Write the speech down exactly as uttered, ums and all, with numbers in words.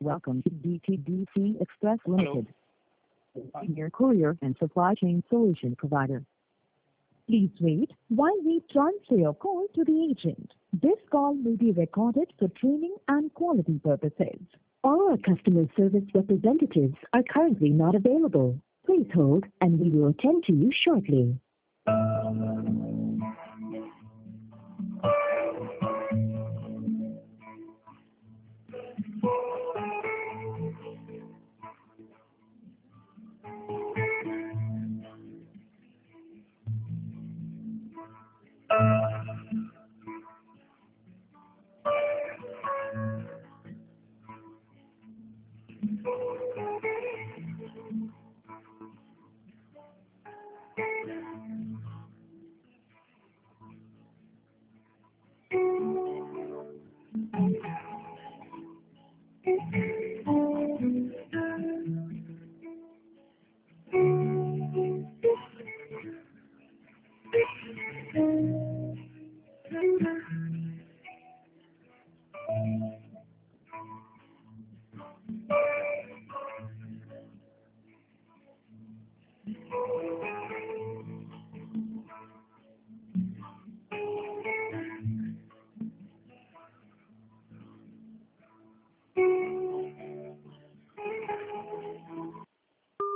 Welcome to D T D C Express Hello. Limited, your courier and supply chain solution provider. Please wait while we transfer your call to the agent. This call may be recorded for training and quality purposes. All our customer service representatives are currently not available. Please hold and we will attend to you shortly.